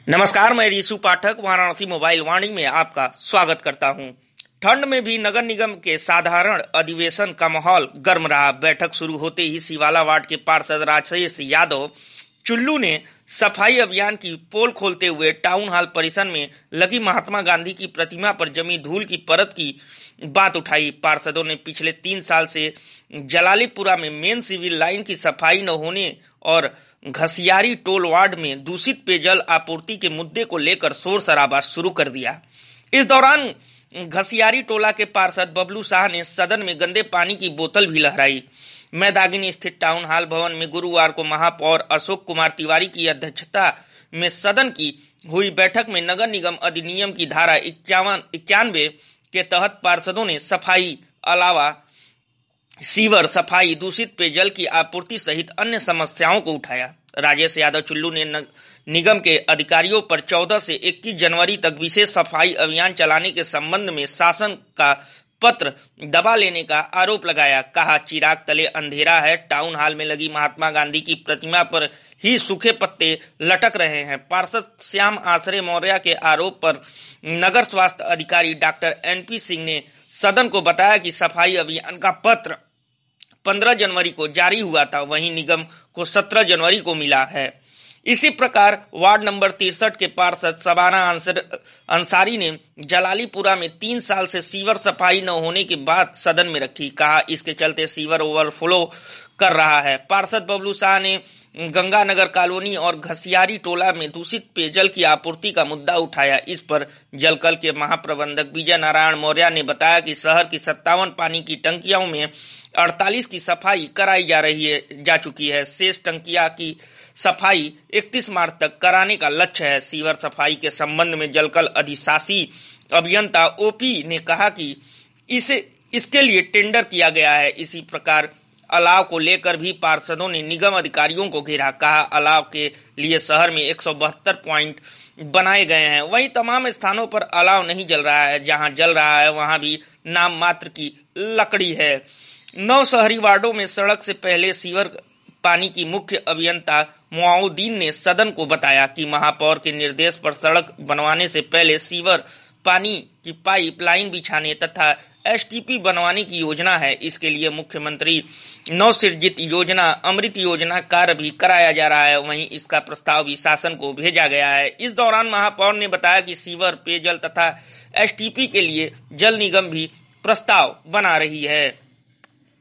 नमस्कार, मैं ऋषु पाठक वाराणसी मोबाइल वाणी में आपका स्वागत करता हूं। ठंड में भी नगर निगम के साधारण अधिवेशन का माहौल गर्म रहा। बैठक शुरू होते ही सिवाला वार्ड के पार्षद राजेश यादव चुल्लू ने सफाई अभियान की पोल खोलते हुए टाउन हॉल परिसर में लगी महात्मा गांधी की प्रतिमा पर जमी धूल की परत की बात उठाई। पार्षदों ने पिछले 3 साल से जलालीपुरा में मेन सिविल लाइन की सफाई न होने और घसियारी टोल वार्ड में दूषित पेयजल आपूर्ति के मुद्दे को लेकर शोर शराबा शुरू कर दिया। इस दौरान घसियारी टोला के पार्षद बबलू शाह ने सदन में गंदे पानी की बोतल भी लहराई। मैदागिनी स्थित टाउन हॉल भवन में गुरुवार को महापौर अशोक कुमार तिवारी की अध्यक्षता में सदन की हुई बैठक में नगर निगम अधिनियम की धारा 91 के तहत पार्षदों ने सफाई अलावा सीवर सफाई, दूषित पेयजल की आपूर्ति सहित अन्य समस्याओं को उठाया। राजेश यादव चुल्लू ने निगम के अधिकारियों पर 14 से 21 जनवरी तक विशेष सफाई अभियान चलाने के संबंध में शासन का पत्र दबा लेने का आरोप लगाया। कहा, चिराग तले अंधेरा है। टाउन हॉल में लगी महात्मा गांधी की प्रतिमा पर ही सूखे पत्ते लटक रहे हैं। पार्षद श्याम आश्रय मौर्य के आरोप पर नगर स्वास्थ्य अधिकारी डॉक्टर NP सिंह ने सदन को बताया कि सफाई अभियान का पत्र 15 जनवरी को जारी हुआ था, वहीं निगम को 17 जनवरी को मिला है। इसी प्रकार वार्ड नंबर 63 के पार्षद शबाना अंसारी ने जलालीपुरा में 3 साल से सीवर सफाई न होने की बात सदन में रखी। कहा, इसके चलते सीवर ओवरफ्लो कर रहा है। पार्षद बबलू शाह ने गंगानगर कॉलोनी और घसियारी टोला में दूषित पेयजल की आपूर्ति का मुद्दा उठाया। इस पर जलकल के महाप्रबंधक विजय नारायण मौर्य ने बताया कि शहर की 57 पानी की टंकियों में 48 की सफाई कराई जा चुकी है। शेष टंकियां की सफाई 31 मार्च तक कराने का लक्ष्य है। सीवर सफाई के संबंध में जलकल अधिशासी अभियंता OP ने कहा कि इसके लिए टेंडर किया गया है। इसी प्रकार अलाव को लेकर भी पार्षदों ने निगम अधिकारियों को घेरा। कहा, अलाव के लिए शहर में 172 पॉइंट बनाए गए हैं, वहीं तमाम स्थानों पर अलाव नहीं जल रहा है। जहां जल रहा है वहां भी नाम मात्र की लकड़ी है। 9 शहरी वार्डों में सड़क से पहले सीवर पानी की मुख्य अभियंता मुआउद्दीन ने सदन को बताया कि महापौर के निर्देश पर सड़क बनवाने से पहले सीवर पानी की पाइपलाइन बिछाने तथा STP बनवाने की योजना है। इसके लिए मुख्यमंत्री नवसृजित योजना अमृत योजना कार्य भी कराया जा रहा है, वहीं इसका प्रस्ताव भी शासन को भेजा गया है। इस दौरान महापौर ने बताया कि सीवर, पेयजल तथा STP के लिए जल निगम भी प्रस्ताव बना रही है।